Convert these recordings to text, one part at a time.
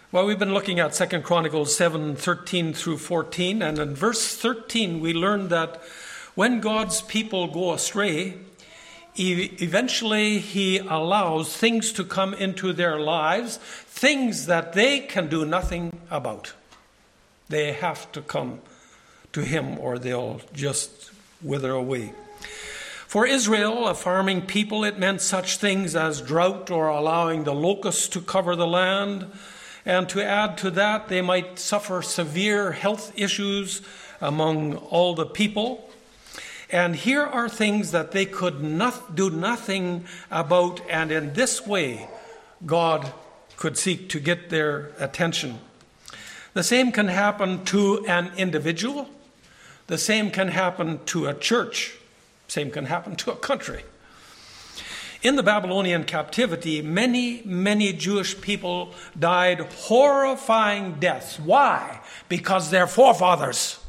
Well, we've been looking at 2 Chronicles 7:13 through 14, and in verse 13 we learned that when God's people go astray, eventually he allows things to come into their lives, things that they can do nothing about. They have to come to him or they'll just wither away. For Israel, a farming people, it meant such things as drought or allowing the locusts to cover the land. And to add to that, they might suffer severe health issues among all the people. And here are things that they could do nothing about, and in this way, God could seek to get their attention. The same can happen to an individual. The same can happen to a church. Same can happen to a country. In the Babylonian captivity, many Jewish people died horrifying deaths. Why? Because their forefathers.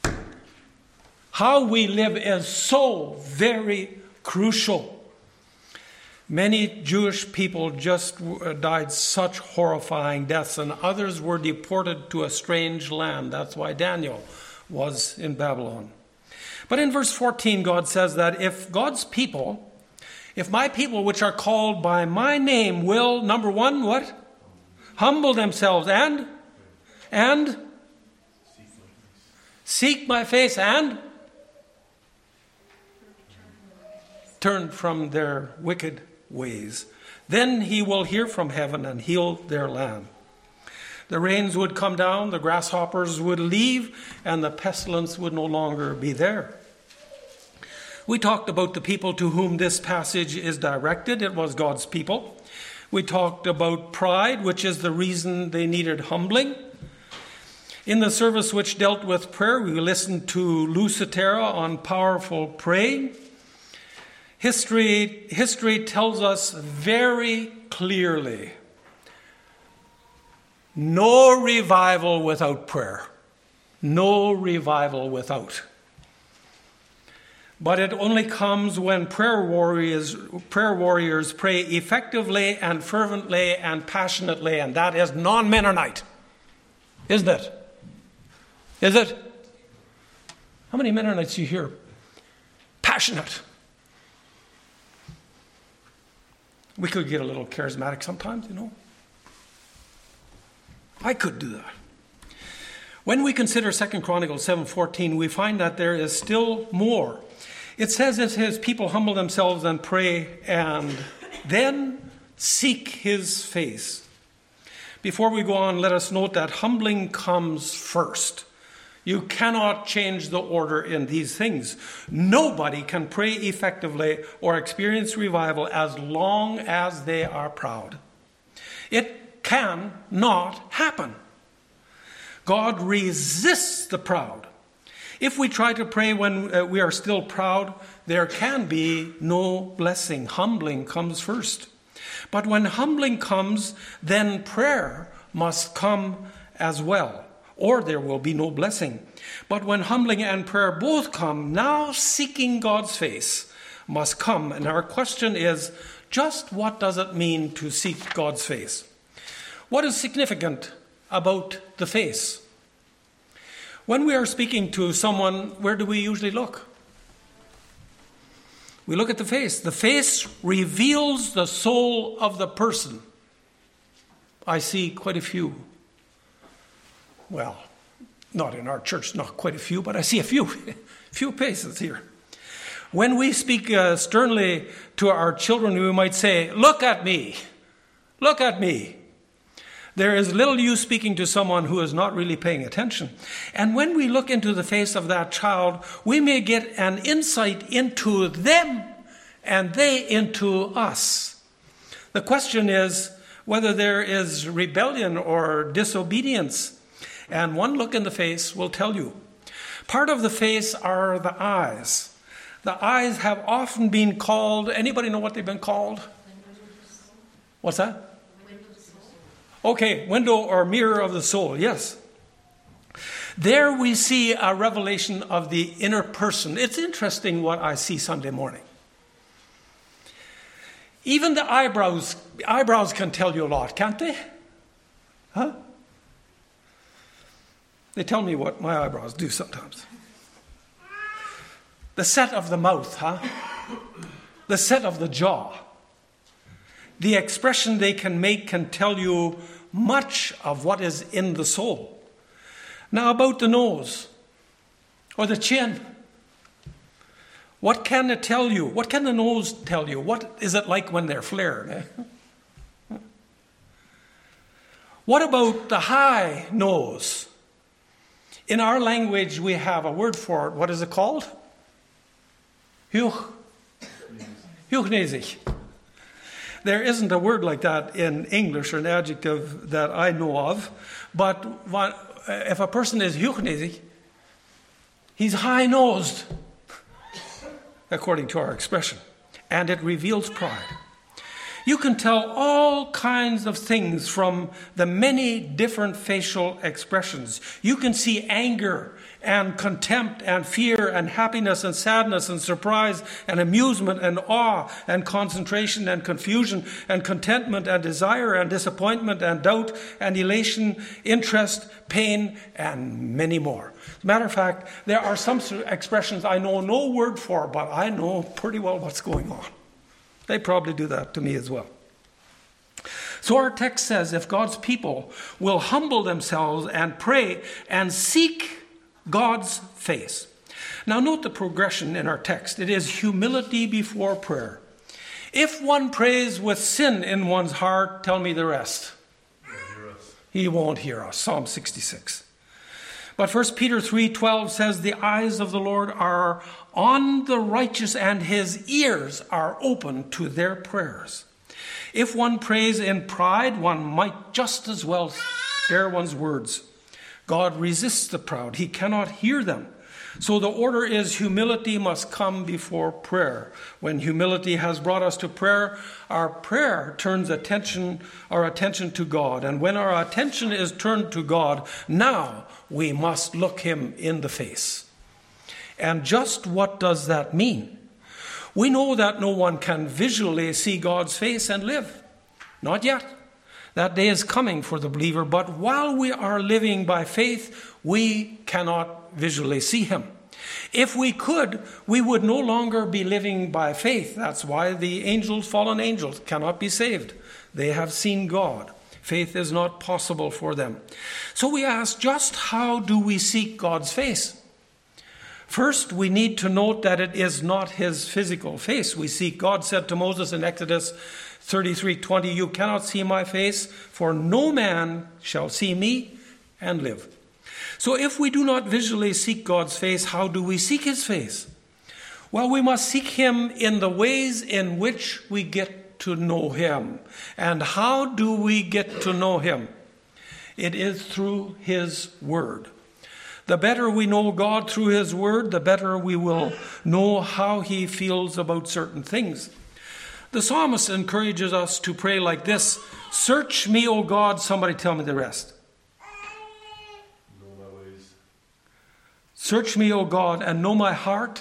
How we live is so very crucial. Many Jewish people just died such horrifying deaths, and others were deported to a strange land. That's why Daniel was in Babylon. But in verse 14, God says that if my people which are called by my name will, number one, what? Humble themselves and seek my face and turn from their wicked ways. Then he will hear from heaven and heal their land. The rains would come down, the grasshoppers would leave, and the pestilence would no longer be there. We talked about the people to whom this passage is directed. It was God's people. We talked about pride, which is the reason they needed humbling. In the service which dealt with prayer, we listened to Lou Cetera on powerful praying. History tells us very clearly, no revival without prayer. No revival without. But it only comes when prayer warriors pray effectively and fervently and passionately, and that is non-Mennonite. Isn't it? Is it? How many Mennonites do you hear? Passionate. We could get a little charismatic sometimes, I could do that. When we consider 2 Chronicles 7:14, we find that there is still more. It says that his people humble themselves and pray and then seek his face. Before we go on, let us note that humbling comes first. You cannot change the order in these things. Nobody can pray effectively or experience revival as long as they are proud. It cannot happen. God resists the proud. If we try to pray when we are still proud, there can be no blessing. Humbling comes first. But when humbling comes, then prayer must come as well, or there will be no blessing. But when humbling and prayer both come, now seeking God's face must come. And our question is, just what does it mean to seek God's face? What is significant about the face? When we are speaking to someone, where do we usually look? We look at the face. The face reveals the soul of the person. I see quite a few. Well, not in our church, not quite a few, but I see a few faces here. When we speak sternly to our children, we might say, "Look at me. Look at me." There is little use speaking to someone who is not really paying attention. And when we look into the face of that child, we may get an insight into them and they into us. The question is whether there is rebellion or disobedience. And one look in the face will tell you. Part of the face are the eyes. The eyes have often been called, anybody know what they've been called? What's that? Okay, window or mirror of the soul, yes. There we see a revelation of the inner person. It's interesting what I see Sunday morning. Even the eyebrows can tell you a lot, can't they? Huh? They tell me what my eyebrows do sometimes. The set of the mouth, huh? The set of the jaw. The expression they can make can tell you much of what is in the soul. Now about the nose or the chin. What can it tell you? What can the nose tell you? What is it like when they're flared? What about the high nose? In our language, we have a word for it. What is it called? Hochnäsig. There isn't a word like that in English, or an adjective that I know of. But if a person is hochnäsig, he's high-nosed, according to our expression. And it reveals pride. You can tell all kinds of things from the many different facial expressions. You can see anger and contempt and fear and happiness and sadness and surprise and amusement and awe and concentration and confusion and contentment and desire and disappointment and doubt and elation, interest, pain, and many more. As a matter of fact, there are some expressions I know no word for, but I know pretty well what's going on. They probably do that to me as well. So our text says, if God's people will humble themselves and pray and seek God's face. Now note the progression in our text. It is humility before prayer. If one prays with sin in one's heart, tell me the rest. He won't hear us. Psalm 66. But 1 Peter 3:12 says, the eyes of the Lord are on the righteous and his ears are open to their prayers. If one prays in pride, one might just as well spare one's words. God resists the proud. He cannot hear them. So the order is humility must come before prayer. When humility has brought us to prayer, our prayer turns our attention to God. And when our attention is turned to God, now we must look him in the face. And just what does that mean? We know that no one can visually see God's face and live. Not yet. That day is coming for the believer, but while we are living by faith, we cannot visually see him. If we could, we would no longer be living by faith. That's why the angels, fallen angels, cannot be saved. They have seen God. Faith is not possible for them. So we ask, just how do we seek God's face? First, we need to note that it is not his physical face we seek. God said to Moses in Exodus 33:20, you cannot see my face, for no man shall see me and live. So if we do not visually seek God's face, how do we seek his face? Well, we must seek him in the ways in which we get to know him. And how do we get to know him? It is through his word. The better we know God through his word, the better we will know how he feels about certain things. The psalmist encourages us to pray like this: search me, O God. Somebody tell me the rest. Know my ways. Search me, O God, and know my heart.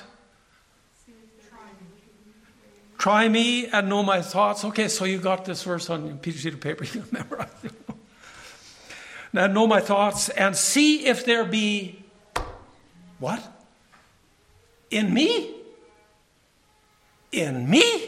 Try me and know my thoughts. Okay, so you got this verse on your piece of paper. You memorize it. Now know my thoughts and see if there be what? In me? In me?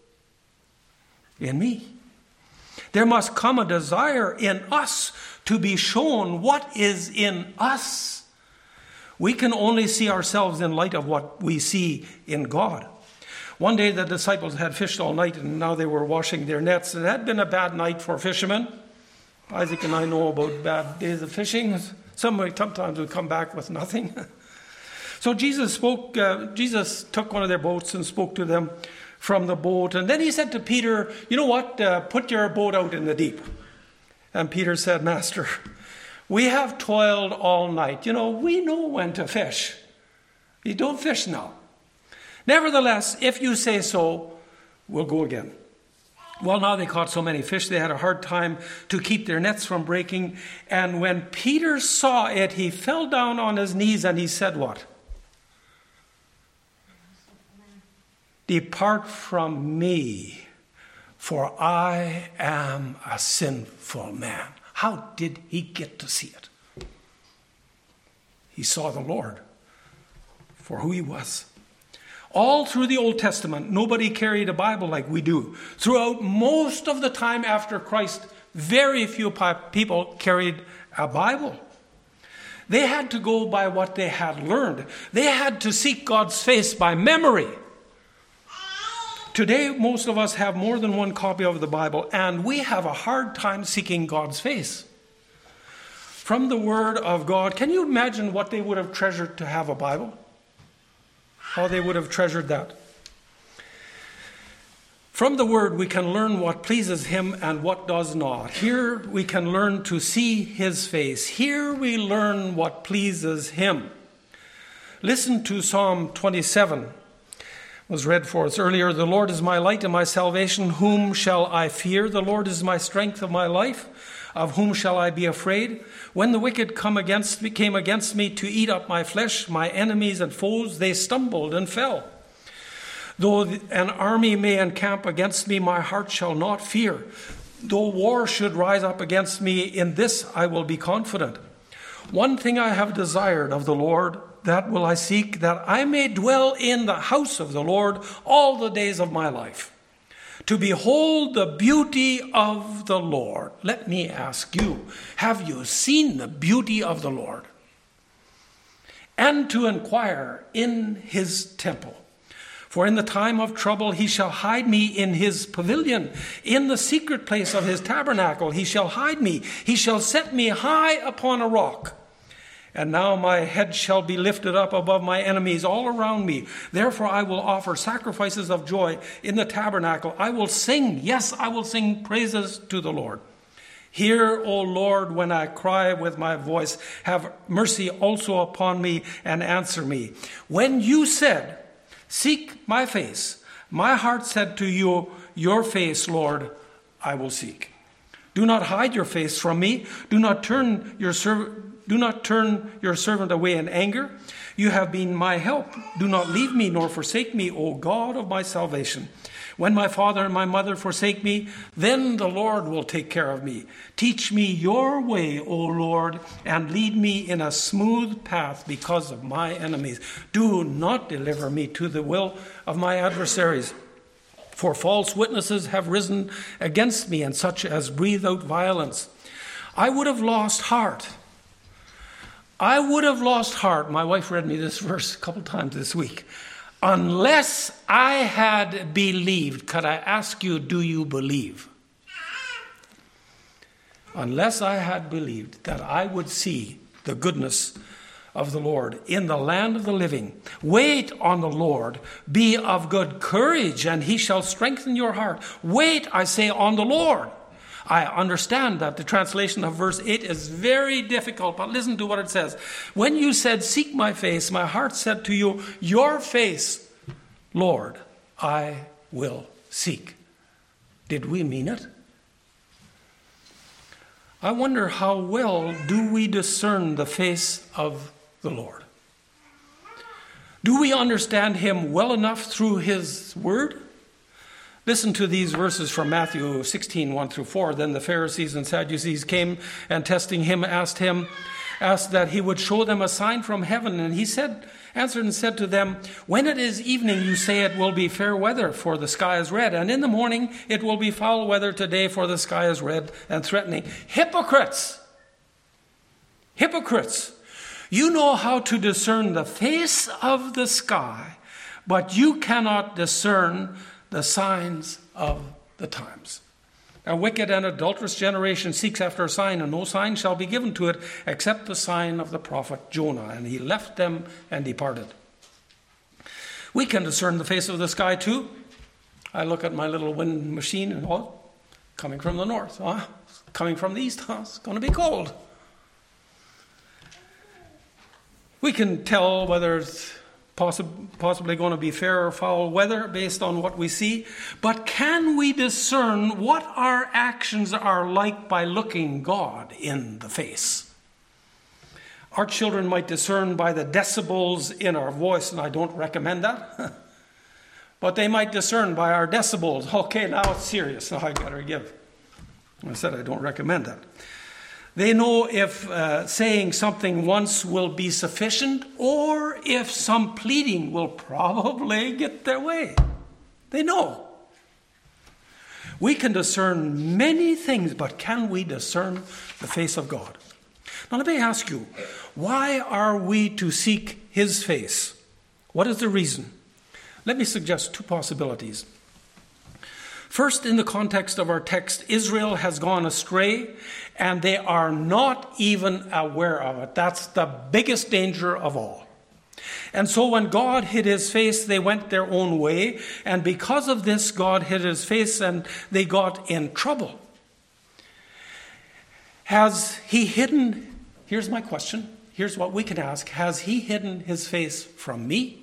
In me. There must come a desire in us to be shown what is in us. We can only see ourselves in light of what we see in God. One day the disciples had fished all night and now they were washing their nets. It had been a bad night for fishermen. Isaac and I know about bad days of fishing. Sometimes we come back with nothing. So Jesus took one of their boats and spoke to them from the boat. And then he said to Peter, you know what, put your boat out in the deep. And Peter said, Master, we have toiled all night. You know, we know when to fish. You don't fish now. Nevertheless, if you say so, we'll go again. Well, now they caught so many fish, they had a hard time to keep their nets from breaking. And when Peter saw it, he fell down on his knees and he said what? Depart from me, for I am a sinful man. How did he get to see it? He saw the Lord for who he was. All through the Old Testament, nobody carried a Bible like we do. Throughout most of the time after Christ, very few people carried a Bible. They had to go by what they had learned. They had to seek God's face by memory. Today, most of us have more than one copy of the Bible, and we have a hard time seeking God's face. From the Word of God, can you imagine what they would have treasured to have a Bible? How they would have treasured that. From the Word, we can learn what pleases Him and what does not. Here, we can learn to see His face. Here, we learn what pleases Him. Listen to Psalm 27. Was read for us earlier. The Lord is my light and my salvation. Whom shall I fear? The Lord is my strength of my life. Of whom shall I be afraid? When the wicked came against me to eat up my flesh, my enemies and foes, they stumbled and fell. Though an army may encamp against me, my heart shall not fear. Though war should rise up against me, in this I will be confident. One thing I have desired of the Lord, that will I seek, that I may dwell in the house of the Lord all the days of my life, to behold the beauty of the Lord. Let me ask you, have you seen the beauty of the Lord? And to inquire in his temple. For in the time of trouble he shall hide me in his pavilion. In the secret place of his tabernacle he shall hide me. He shall set me high upon a rock. And now my head shall be lifted up above my enemies all around me. Therefore I will offer sacrifices of joy in the tabernacle. I will sing, yes, I will sing praises to the Lord. Hear, O Lord, when I cry with my voice. Have mercy also upon me and answer me. When you said, seek my face, my heart said to you, your face, Lord, I will seek. Do not hide your face from me. Do not turn your servant away in anger. You have been my help. Do not leave me nor forsake me, O God of my salvation. When my father and my mother forsake me, then the Lord will take care of me. Teach me your way, O Lord, and lead me in a smooth path because of my enemies. Do not deliver me to the will of my adversaries. For false witnesses have risen against me, and such as breathe out violence. I would have lost heart. I would have lost heart. My wife read me this verse a couple times this week. Unless I had believed. Could I ask you, do you believe? Unless I had believed that I would see the goodness of the Lord in the land of the living. Wait on the Lord. Be of good courage, and he shall strengthen your heart. Wait, I say, on the Lord. I understand that the translation of verse 8 is very difficult, but listen to what it says. When you said, seek my face, my heart said to you, your face, Lord, I will seek. Did we mean it? I wonder how well do we discern the face of the Lord? Do we understand him well enough through his word? Listen to these verses from Matthew 16, 1 through 4. Then the Pharisees and Sadducees came and testing him asked that he would show them a sign from heaven. And he answered and said to them, when it is evening, you say it will be fair weather, for the sky is red. And in the morning, it will be foul weather today, for the sky is red and threatening. Hypocrites! Hypocrites! You know how to discern the face of the sky, but you cannot discern the signs of the times. A wicked and adulterous generation seeks after a sign, and no sign shall be given to it except the sign of the prophet Jonah. And he left them and departed. We can discern the face of the sky too. I look at my little wind machine and, coming from the north. Coming from the east. It's going to be cold. We can tell whether it's possibly going to be fair or foul weather based on what we see. But can we discern what our actions are like by looking God in the face? Our children might discern by the decibels in our voice, and I don't recommend that. But they might discern by our decibels. Okay, now it's serious. Now I better give. I said I don't recommend that. They know if saying something once will be sufficient or if some pleading will probably get their way. They know. We can discern many things, but can we discern the face of God? Now let me ask you, why are we to seek his face? What is the reason? Let me suggest two possibilities. First, in the context of our text, Israel has gone astray and they are not even aware of it. That's the biggest danger of all. And so when God hid his face, they went their own way. And because of this, God hid his face and they got in trouble. Has he hidden, here's my question, here's what we can ask, has he hidden his face from me?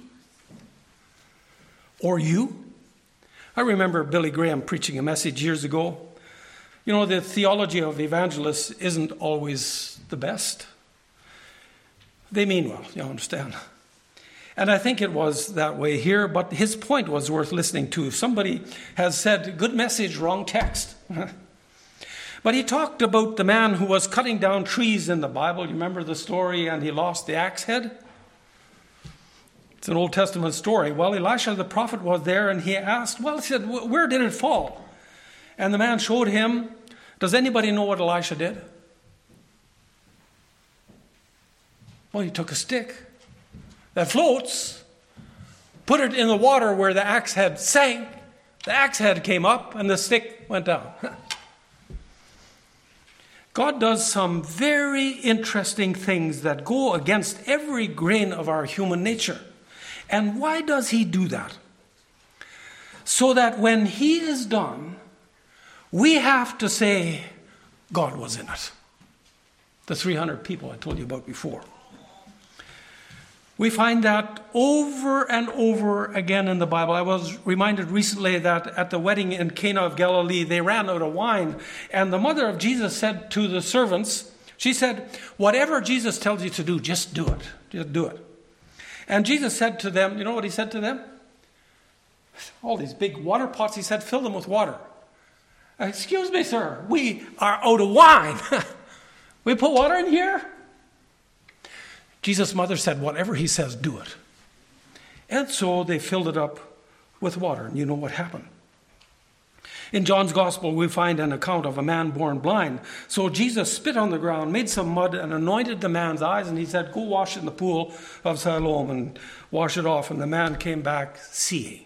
Or you? I remember Billy Graham preaching a message years ago. You know, the theology of evangelists isn't always the best. They mean well, you understand. And I think it was that way here, but his point was worth listening to. If somebody has said, good message, wrong text. But he talked about the man who was cutting down trees in the Bible. You remember the story, and he lost the axe head? It's an Old Testament story. Well, Elisha the prophet was there, and he asked, he said, where did it fall? And the man showed him. Does anybody know what Elisha did? Well, he took a stick that floats, put it in the water where the axe head sank. The axe head came up, and the stick went down. God does some very interesting things that go against every grain of our human nature. And why does he do that? So that when he is done, we have to say, God was in it. The 300 people I told you about before. We find that over and over again in the Bible. I was reminded recently that at the wedding in Cana of Galilee, they ran out of wine. And the mother of Jesus said to the servants, she said, whatever Jesus tells you to do, just do it. Just do it. And Jesus said to them, you know what he said to them? All these big water pots, he said, fill them with water. Excuse me, sir, we are out of wine. We put water in here? Jesus' mother said, whatever he says, do it. And so they filled it up with water. And you know what happened. In John's gospel, we find an account of a man born blind. So Jesus spit on the ground, made some mud, and anointed the man's eyes. And he said, go wash it in the pool of Siloam and wash it off. And the man came back seeing.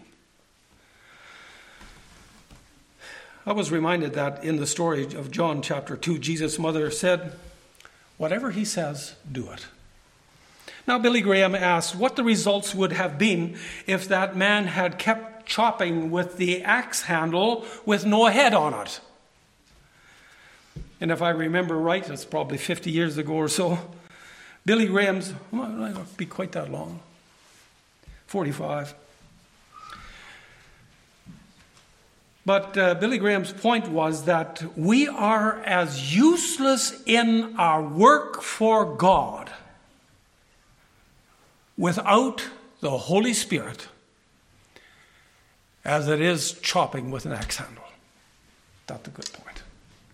I was reminded that in the story of John chapter 2, Jesus' mother said, whatever he says, do it. Now, Billy Graham asked what the results would have been if that man had kept chopping with the axe handle with no head on it. And if I remember right, it's probably 50 years ago or so, Billy Graham's, well, it might not be quite that long, 45. But Billy Graham's point was that we are as useless in our work for God without the Holy Spirit as it is chopping with an axe handle. That's a good point.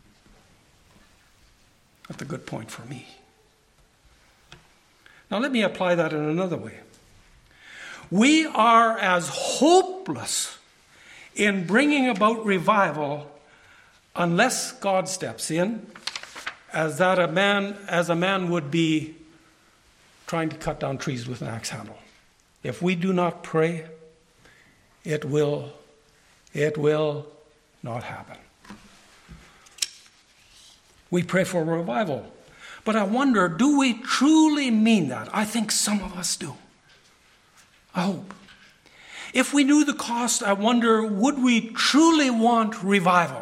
That's a good point for me. Now let me apply that in another way. We are as hopeless in bringing about revival unless God steps in as a man would be trying to cut down trees with an axe handle. If we do not pray, it will not happen. We pray for revival. But I wonder, do we truly mean that? I think some of us do. I hope. If we knew the cost, I wonder, would we truly want revival?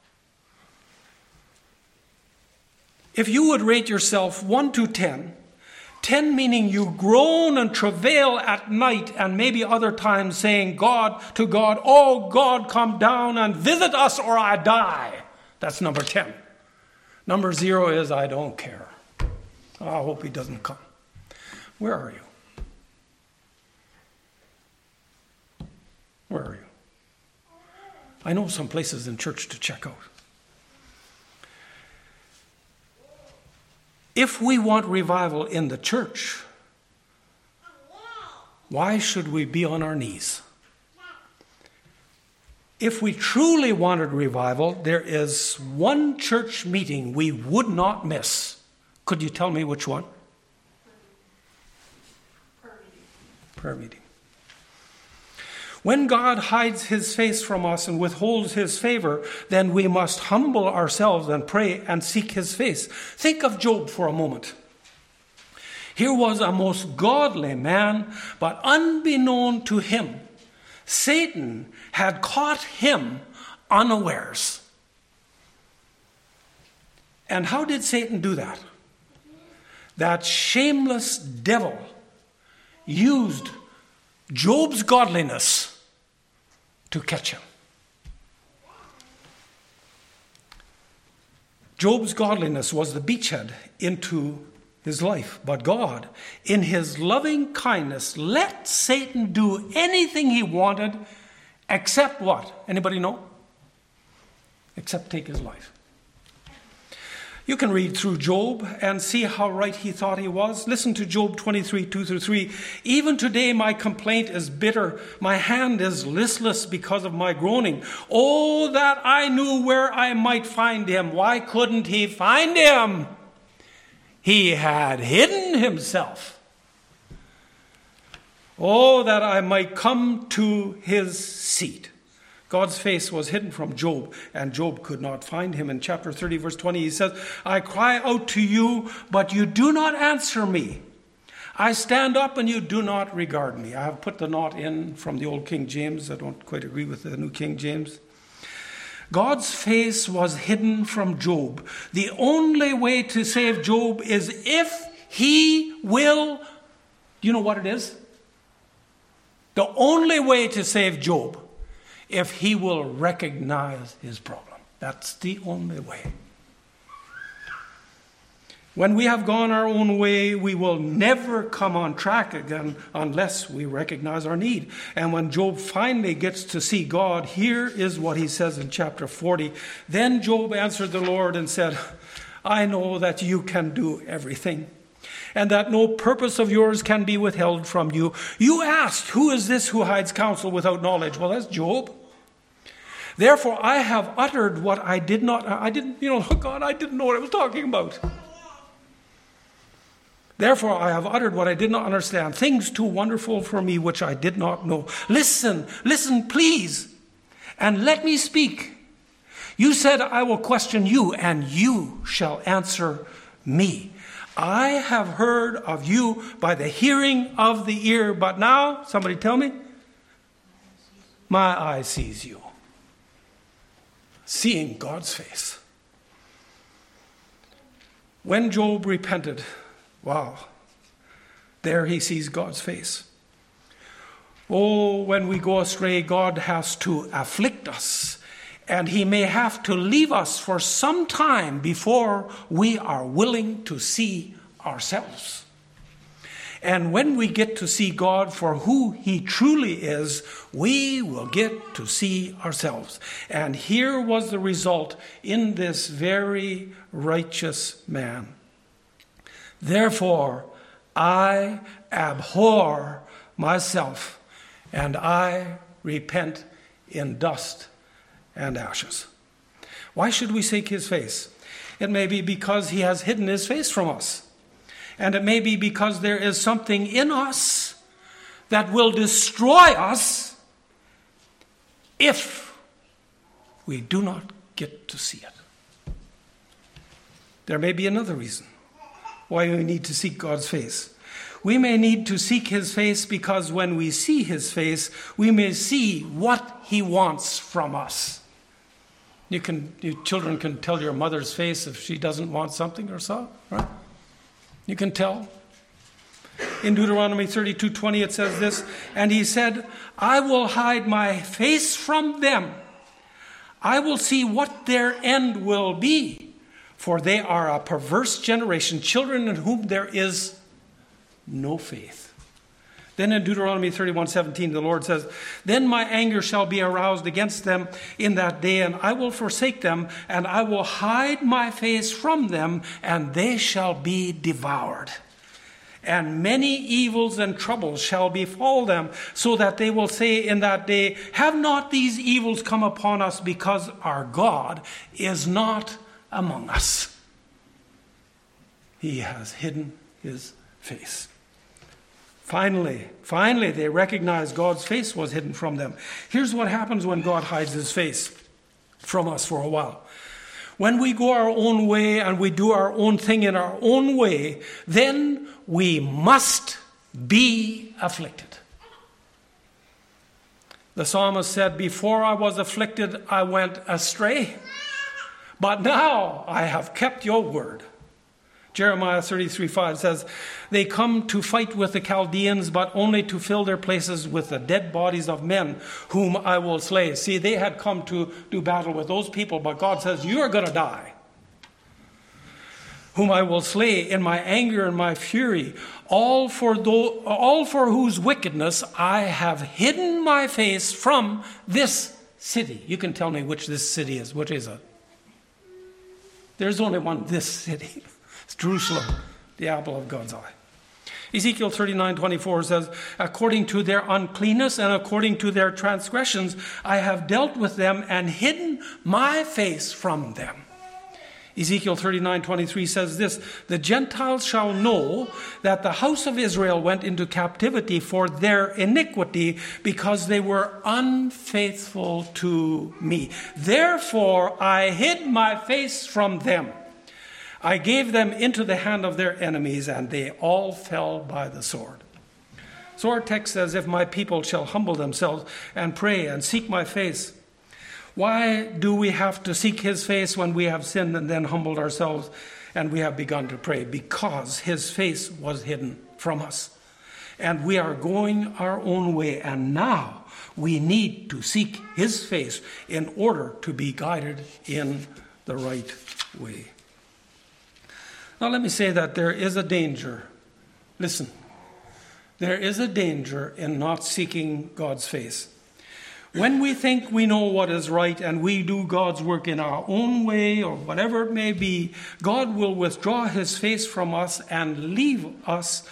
If you would rate yourself 1 to 10, 10 meaning you groan and travail at night and maybe other times saying to God, oh God, come down and visit us or I die. That's number 10. Number 0 is I don't care. I hope he doesn't come. Where are you? Where are you? I know some places in church to check out. If we want revival in the church, why should we be on our knees? If we truly wanted revival, there is one church meeting we would not miss. Could you tell me which one? Prayer meeting. When God hides his face from us and withholds his favor, then we must humble ourselves and pray and seek his face. Think of Job for a moment. Here was a most godly man, but unbeknown to him, Satan had caught him unawares. And how did Satan do that? That shameless devil used Job's godliness to catch him. Job's godliness was the beachhead into his life. But God, in his loving kindness, let Satan do anything he wanted, except what? Anybody know? Except take his life. You can read through Job and see how right he thought he was. Listen to Job 23, 2-3. Even today my complaint is bitter. My hand is listless because of my groaning. Oh, that I knew where I might find him. Why couldn't he find him? He had hidden himself. Oh, that I might come to his seat. God's face was hidden from Job, and Job could not find him. In chapter 30, verse 20, he says, I cry out to you, but you do not answer me. I stand up and you do not regard me. I have put the not in from the old King James. I don't quite agree with the new King James. God's face was hidden from Job. The only way to save Job is if he will, you know what it is? The only way to save Job, if he will recognize his problem. That's the only way. When we have gone our own way, we will never come on track again unless we recognize our need. And when Job finally gets to see God, here is what he says in chapter 40. Then Job answered the Lord and said, I know that you can do everything, and that no purpose of yours can be withheld from you. You asked, who is this who hides counsel without knowledge? Well, that's Job. Therefore, I have uttered what I didn't know what I was talking about. Therefore, I have uttered what I did not understand, things too wonderful for me which I did not know. Listen, please, and let me speak. You said, I will question you, and you shall answer me. I have heard of you by the hearing of the ear, but now, somebody tell me, my eye sees you. Seeing God's face. When Job repented, wow, there he sees God's face. Oh, when we go astray, God has to afflict us, and he may have to leave us for some time before we are willing to see ourselves. And when we get to see God for who he truly is, we will get to see ourselves. And here was the result in this very righteous man. Therefore, I abhor myself, and I repent in dust and ashes. Why should we seek his face? It may be because he has hidden his face from us. And it may be because there is something in us that will destroy us if we do not get to see it. There may be another reason why we need to seek God's face. We may need to seek his face because when we see his face, we may see what he wants from us. You children can tell your mother's face if she doesn't want something or so, right? You can tell. In Deuteronomy 32:20 it says this, and he said, I will hide my face from them. I will see what their end will be, for they are a perverse generation, children in whom there is no faith. Then in Deuteronomy 31:17, the Lord says, "Then my anger shall be aroused against them in that day, and I will forsake them, and I will hide my face from them, and they shall be devoured. And many evils and troubles shall befall them, so that they will say in that day, have not these evils come upon us, because our God is not among us? He has hidden his face." Finally, they recognize God's face was hidden from them. Here's what happens when God hides his face from us for a while. When we go our own way and we do our own thing in our own way, then we must be afflicted. The psalmist said, "Before I was afflicted, I went astray, but now I have kept your word." Jeremiah 33:5 says, "They come to fight with the Chaldeans, but only to fill their places with the dead bodies of men, whom I will slay." See, they had come to do battle with those people, but God says, "You are going to die. Whom I will slay in my anger and my fury, all for whose wickedness I have hidden my face from this city." You can tell me which this city is. Which is it? There's only one, this city. It's Jerusalem, the apple of God's eye. Ezekiel 39:24 says, "According to their uncleanness and according to their transgressions, I have dealt with them and hidden my face from them." Ezekiel 39:23 says this, "The Gentiles shall know that the house of Israel went into captivity for their iniquity, because they were unfaithful to me. Therefore I hid my face from them. I gave them into the hand of their enemies, and they all fell by the sword." So our text says, "If my people shall humble themselves and pray and seek my face." Why do we have to seek his face when we have sinned and then humbled ourselves and we have begun to pray? Because his face was hidden from us. And we are going our own way, and now we need to seek his face in order to be guided in the right way. Now let me say that there is a danger. Listen, there is a danger in not seeking God's face. When we think we know what is right and we do God's work in our own way or whatever it may be, God will withdraw his face from us and leave us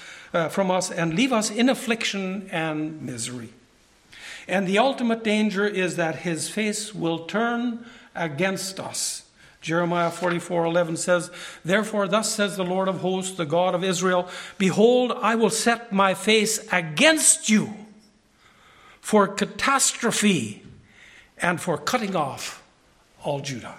in affliction and misery. And the ultimate danger is that his face will turn against us. Jeremiah 44:11 says, "Therefore thus says the Lord of hosts, the God of Israel, behold, I will set my face against you for catastrophe and for cutting off all Judah."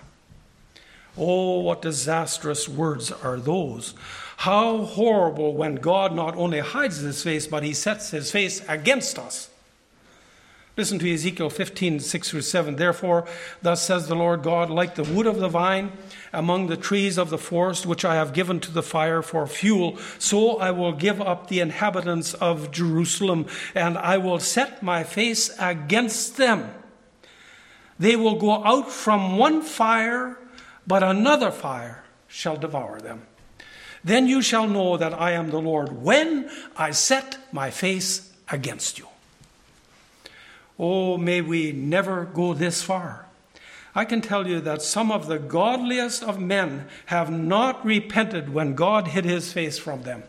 Oh, what disastrous words are those. How horrible when God not only hides his face, but he sets his face against us. Listen to Ezekiel 15:6-7. "Therefore, thus says the Lord God, like the wood of the vine among the trees of the forest, which I have given to the fire for fuel, so I will give up the inhabitants of Jerusalem, and I will set my face against them. They will go out from one fire, but another fire shall devour them. Then you shall know that I am the Lord, when I set my face against you." Oh, may we never go this far. I can tell you that some of the godliest of men have not repented when God hid his face from them.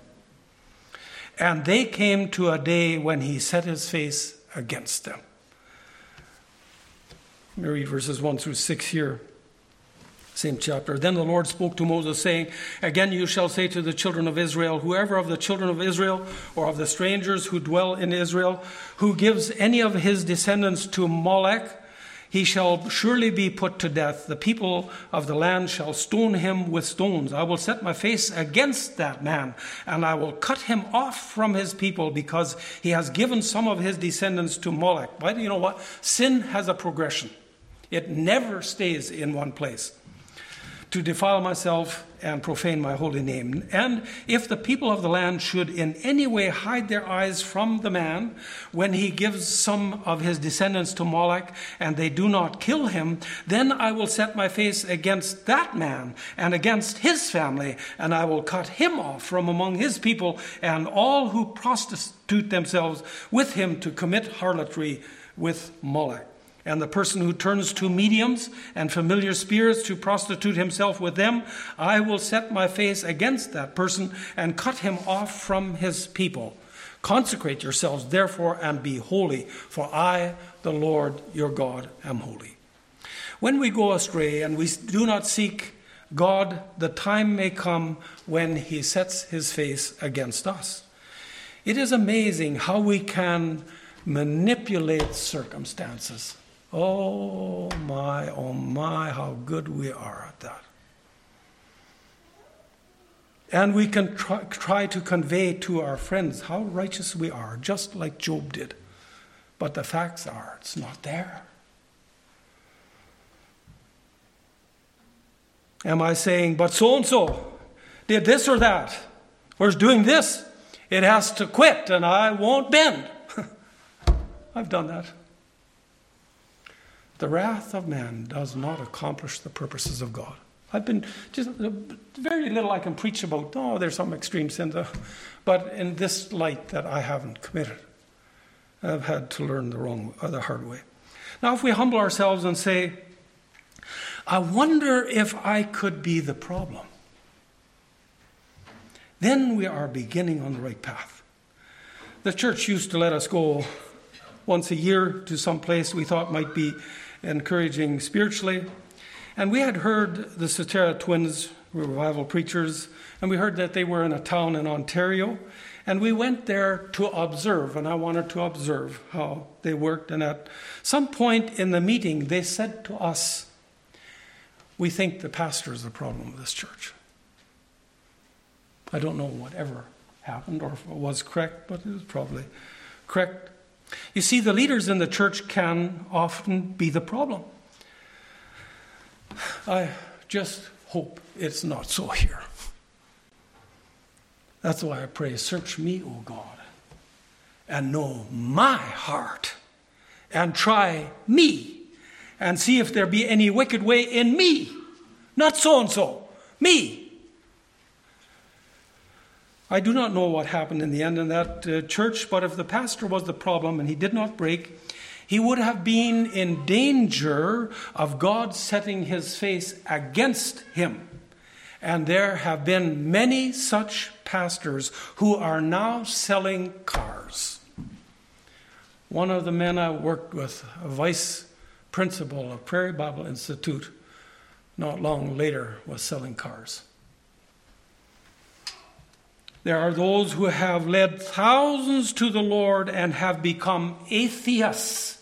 And they came to a day when he set his face against them. Let me read verses 1-6 here. Same chapter. "Then the Lord spoke to Moses, saying, Again you shall say to the children of Israel, whoever of the children of Israel or of the strangers who dwell in Israel, who gives any of his descendants to Molech, he shall surely be put to death. The people of the land shall stone him with stones. I will set my face against that man, and I will cut him off from his people, because he has given some of his descendants to Molech." But you know what? Sin has a progression. It never stays in one place. to defile myself and profane my holy name. And if the people of the land should in any way hide their eyes from the man when he gives some of his descendants to Moloch, and they do not kill him, then I will set my face against that man and against his family, and I will cut him off from among his people and all who prostitute themselves with him to commit harlotry with Moloch. And the person who turns to mediums and familiar spirits to prostitute himself with them, I will set my face against that person and cut him off from his people. Consecrate yourselves, therefore, and be holy, for I, the Lord your God, am holy. When we go astray and we do not seek God, the time may come when he sets his face against us. It is amazing how we can manipulate circumstances. Oh my, how good we are at that. And we can try to convey to our friends how righteous we are, just like Job did. But the facts are, it's not there. Am I saying, but so-and-so did this or that, or is doing this, it has to quit and I won't bend? I've done that. The wrath of man does not accomplish the purposes of God. I've been just very little I can preach about. Oh, there's some extreme sin, but in this light that I haven't committed, I've had to learn the hard way. Now, if we humble ourselves and say, I wonder if I could be the problem, then we are beginning on the right path. The church used to let us go once a year to some place we thought might be encouraging spiritually. And we had heard the Soterra twins, revival preachers, and we heard that they were in a town in Ontario. And we went there to observe, and I wanted to observe how they worked. And at some point in the meeting, they said to us, we think the pastor is the problem of this church. I don't know whatever happened or if it was correct, but it was probably correct. You see, the leaders in the church can often be the problem. I just hope it's not so here. That's why I pray, search me, O God, and know my heart, and try me, and see if there be any wicked way in me. Not so-and-so, me. I do not know what happened in the end in that church, but if the pastor was the problem and he did not break, he would have been in danger of God setting his face against him. And there have been many such pastors who are now selling cars. One of the men I worked with, a vice principal of Prairie Bible Institute, not long later was selling cars. There are those who have led thousands to the Lord and have become atheists.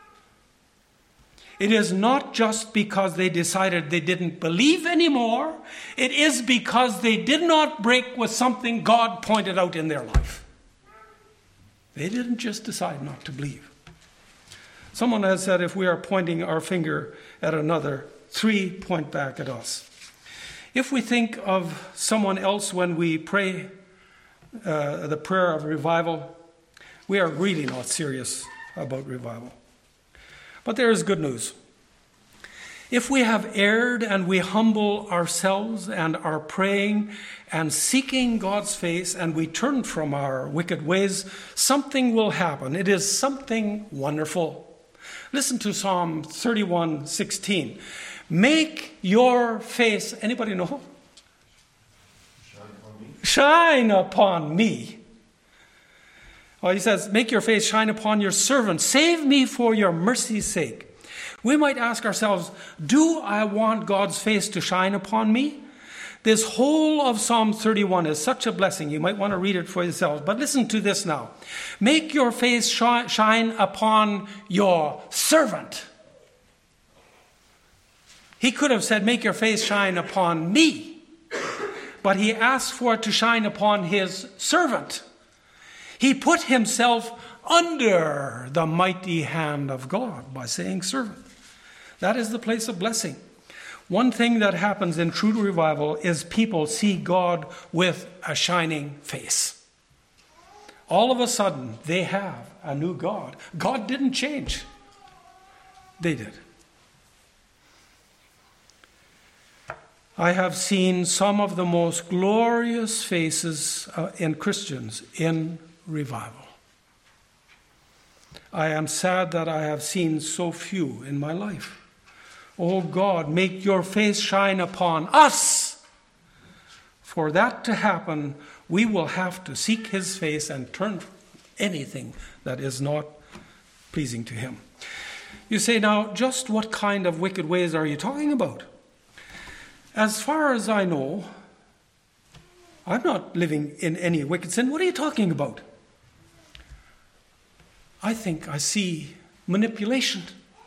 It is not just because they decided they didn't believe anymore. It is because they did not break with something God pointed out in their life. They didn't just decide not to believe. Someone has said if we are pointing our finger at another, 3 point back at us. If we think of someone else when we pray the prayer of revival, we are really not serious about revival. But there is good news. If we have erred and we humble ourselves and are praying and seeking God's face and we turn from our wicked ways, something will happen. It is something wonderful. Listen to Psalm 31:16. Make your face, anybody know? Shine upon me. Well, he says, make your face shine upon your servant. Save me for your mercy's sake. We might ask ourselves, do I want God's face to shine upon me? This whole of Psalm 31 is such a blessing. You might want to read it for yourselves. But listen to this now. Make your face shine upon your servant. He could have said, make your face shine upon me. But he asked for it to shine upon his servant. He put himself under the mighty hand of God by saying servant. That is the place of blessing. One thing that happens in true revival is people see God with a shining face. All of a sudden, they have a new God. God didn't change. They did. I have seen some of the most glorious faces in Christians in revival. I am sad that I have seen so few in my life. Oh God, make your face shine upon us. For that to happen, we will have to seek his face and turn from anything that is not pleasing to him. You say, now, just what kind of wicked ways are you talking about? As far as I know, I'm not living in any wicked sin. What are you talking about? I think I see manipulation.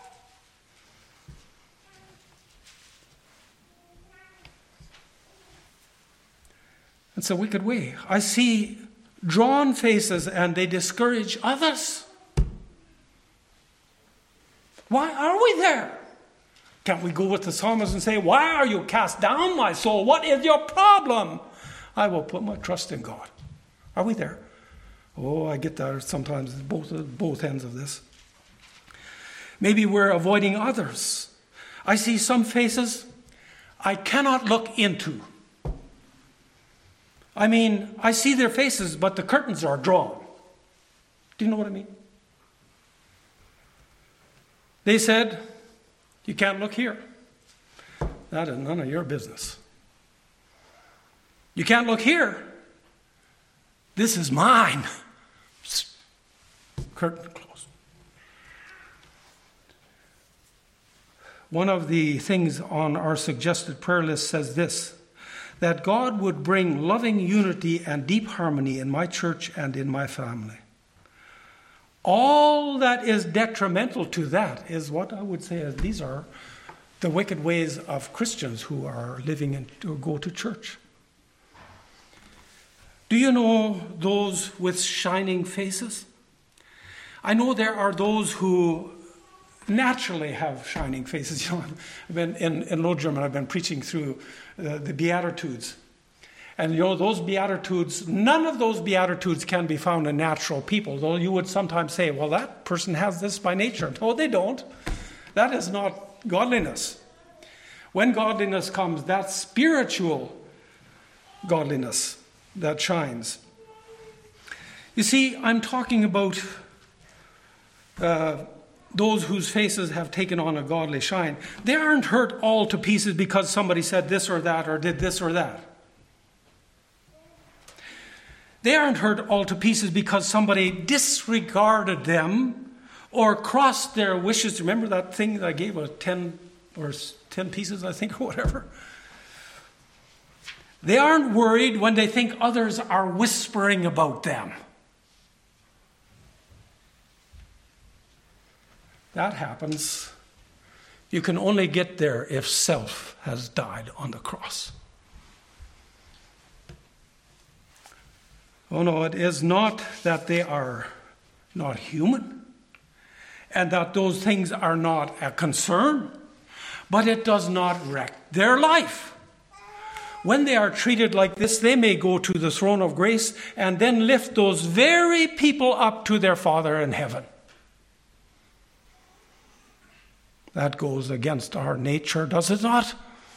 It's a wicked way. I see drawn faces and they discourage others. Why are we there? Can't we go with the psalmist and say, why are you cast down, my soul? What is your problem? I will put my trust in God. Are we there? Oh, I get that sometimes, both ends of this. Maybe we're avoiding others. I see some faces I cannot look into. I mean, I see their faces, but the curtains are drawn. Do you know what I mean? They said, you can't look here. That is none of your business. You can't look here. This is mine. Curtain closed. One of the things on our suggested prayer list says this, that God would bring loving unity and deep harmony in my church and in my family. All that is detrimental to that is what I would say is these are the wicked ways of Christians who are living in, or go to church. Do you know those with shining faces? I know there are those who naturally have shining faces. You know, I've been in Low German, I've been preaching through the Beatitudes. And you know, those Beatitudes, none of those Beatitudes can be found in natural people, though you would sometimes say, well, that person has this by nature. No, they don't. That is not godliness. When godliness comes, that's spiritual godliness that shines. You see, I'm talking about those whose faces have taken on a godly shine. They aren't hurt all to pieces because somebody said this or that or did this or that. They aren't hurt all to pieces because somebody disregarded them or crossed their wishes. Remember that thing that I gave, 10 pieces, I think, or whatever? They aren't worried when they think others are whispering about them. That happens. You can only get there if self has died on the cross. Oh no, it is not that they are not human and that those things are not a concern, but it does not wreck their life. When they are treated like this, they may go to the throne of grace and then lift those very people up to their Father in heaven. That goes against our nature, does it not?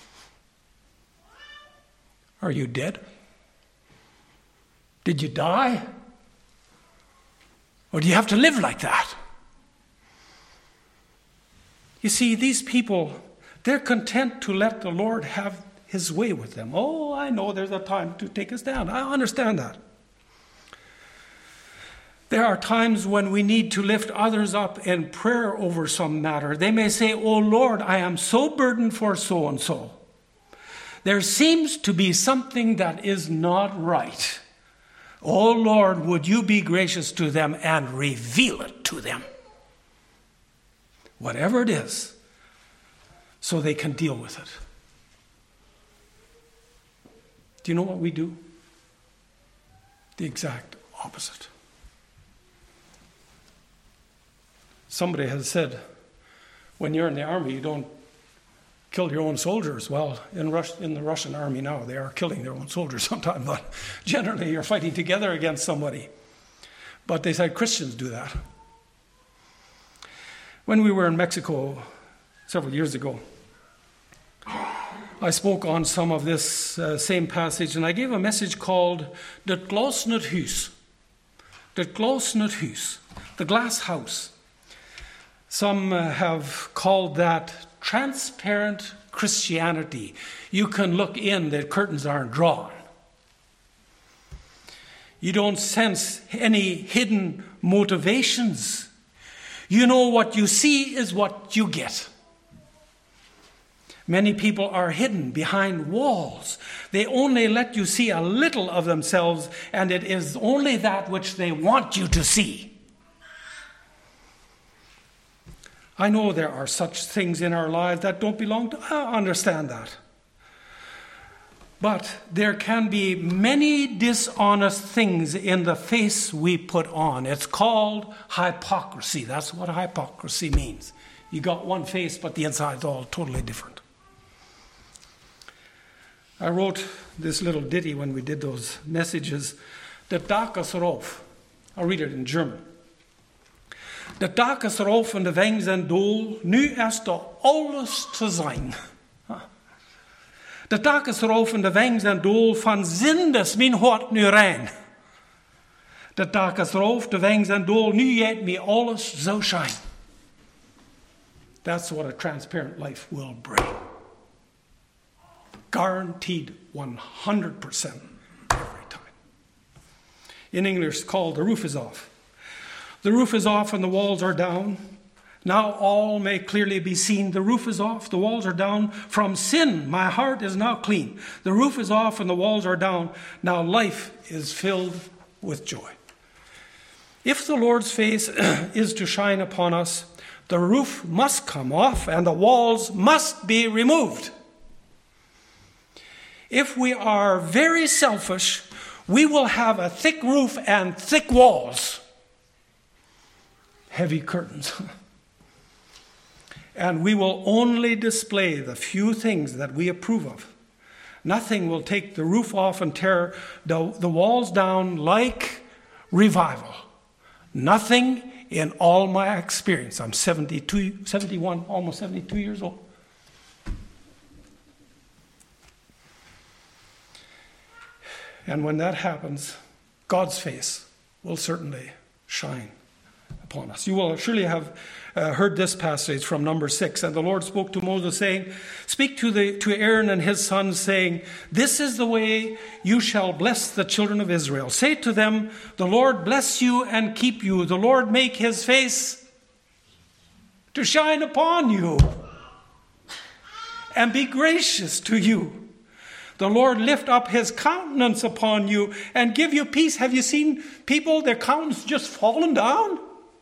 Are you dead? Did you die? Or do you have to live like that? You see, these people, they're content to let the Lord have his way with them. Oh, I know there's a time to take us down. I understand that. There are times when we need to lift others up in prayer over some matter. They may say, oh Lord, I am so burdened for so-and-so. There seems to be something that is not right. Oh Lord, would you be gracious to them and reveal it to them? Whatever it is, so they can deal with it. Do you know what we do? The exact opposite. Somebody has said, when you're in the army, you don't killed your own soldiers. Well, in the Russian army now, they are killing their own soldiers sometimes, but generally you're fighting together against somebody. But they said Christians do that. When we were in Mexico several years ago, I spoke on some of this same passage, and I gave a message called Det Glasnet Hus. Det Glasnet Hus, the glass house. Some have called that transparent Christianity. You can look in, the curtains aren't drawn. You don't sense any hidden motivations. You know what you see is what you get. Many people are hidden behind walls. They only let you see a little of themselves, and it is only that which they want you to see. I know there are such things in our lives that don't belong to... I understand that. But there can be many dishonest things in the face we put on. It's called hypocrisy. That's what hypocrisy means. You got one face, but the inside's all totally different. I wrote this little ditty when we did those messages. Det Tages Rauf. I'll read it in German. Det Tages Rauf und de Wengs en Doel, nu ist da alles zu sein. Det Tages Rauf und de Wengs en Doel, van zindes min hart nu rein. Det Tages Rauf, de Wengs en Doel, nu jet me alles zo shine. That's what a transparent life will bring. Guaranteed 100% every time. In English, it's called The Roof is Off. The roof is off and the walls are down. Now all may clearly be seen. The roof is off, the walls are down. From sin, my heart is now clean. The roof is off and the walls are down. Now life is filled with joy. If the Lord's face is to shine upon us, the roof must come off and the walls must be removed. If we are very selfish, we will have a thick roof and thick walls. Heavy curtains. And we will only display the few things that we approve of. Nothing will take the roof off and tear the walls down like revival. Nothing in all my experience. I'm 71, almost 72 years old. And when that happens, God's face will certainly shine upon us. You will surely have heard this passage from Numbers 6. And the Lord spoke to Moses, saying, Speak to Aaron and his sons, saying, This is the way you shall bless the children of Israel. Say to them, The Lord bless you and keep you. The Lord make his face to shine upon you and be gracious to you. The Lord lift up his countenance upon you and give you peace. Have you seen people, their countenance just fallen down?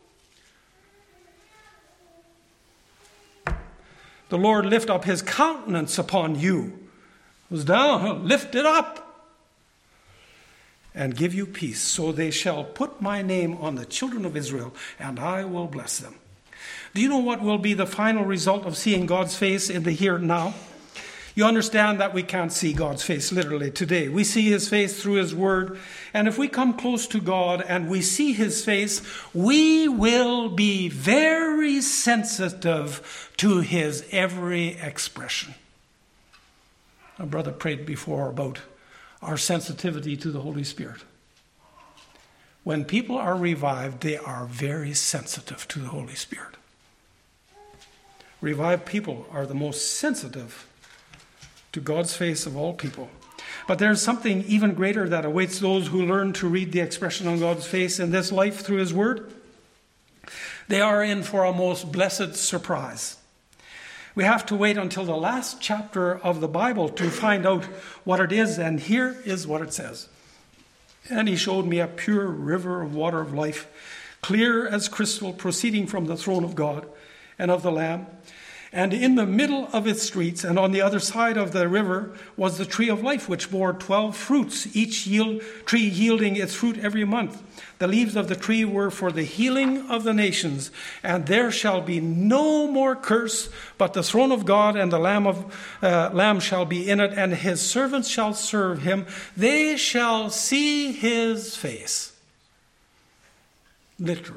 The Lord lift up his countenance upon you. It was down, lift it up. And give you peace. So they shall put my name on the children of Israel, and I will bless them. Do you know what will be the final result of seeing God's face in the here and now? You understand that we can't see God's face literally today. We see his face through his word. And if we come close to God and we see his face, we will be very sensitive to his every expression. My brother prayed before about our sensitivity to the Holy Spirit. When people are revived, they are very sensitive to the Holy Spirit. Revived people are the most sensitive to God's face of all people. But there's something even greater that awaits those who learn to read the expression on God's face in this life through his word. They are in for a most blessed surprise. We have to wait until the last chapter of the Bible to find out what it is, and here is what it says. And he showed me a pure river of water of life, clear as crystal, proceeding from the throne of God and of the Lamb. And in the middle of its streets, and on the other side of the river, was the tree of life, which bore 12 fruits, each tree yielding its fruit every month. The leaves of the tree were for the healing of the nations. And there shall be no more curse, but the throne of God and the Lamb shall be in it, and his servants shall serve him. They shall see his face. Literally.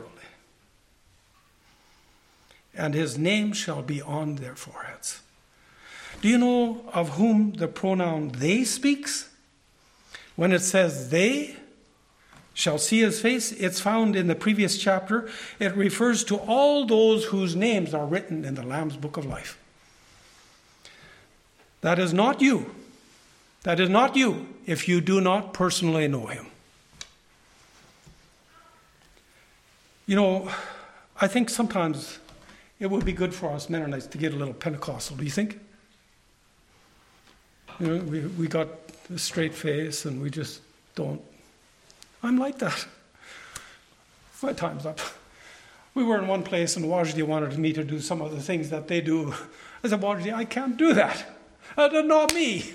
And his name shall be on their foreheads. Do you know of whom the pronoun they speaks? When it says they shall see his face, it's found in the previous chapter. It refers to all those whose names are written in the Lamb's Book of Life. That is not you. That is not you if you do not personally know him. You know, I think sometimes it would be good for us Mennonites to get a little Pentecostal, do you think? You know, we got a straight face and we just don't. I'm like that. My time's up. We were in one place and Wajdi wanted me to do some of the things that they do. I said, Wajdi, I can't do that. That's not me.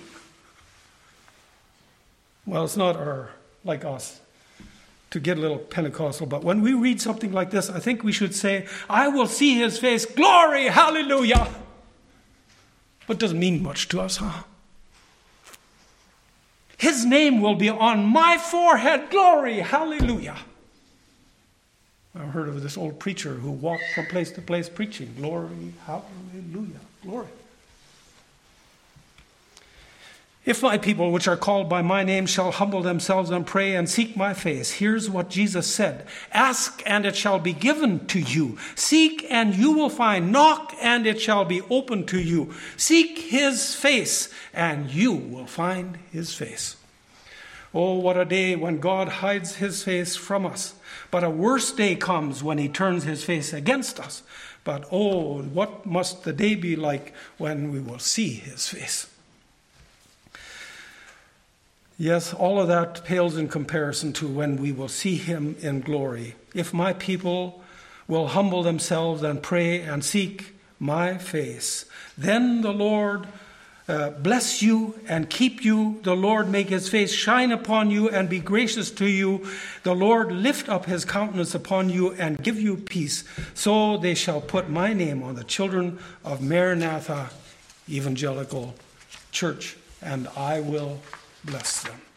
Well, it's not like us to get a little Pentecostal, but when we read something like this, I think we should say, I will see his face, glory, hallelujah. But it doesn't mean much to us, huh? His name will be on my forehead, glory, hallelujah. I've heard of this old preacher who walked from place to place preaching, glory, hallelujah, glory. If my people, which are called by my name, shall humble themselves and pray and seek my face. Here's what Jesus said. Ask and it shall be given to you. Seek and you will find. Knock and it shall be opened to you. Seek his face and you will find his face. Oh, what a day when God hides his face from us. But a worse day comes when he turns his face against us. But oh, what must the day be like when we will see his face? Yes, all of that pales in comparison to when we will see him in glory. If my people will humble themselves and pray and seek my face, then the Lord bless you and keep you. The Lord make his face shine upon you and be gracious to you. The Lord lift up his countenance upon you and give you peace. So they shall put my name on the children of Maranatha Evangelical Church, and I will bless them.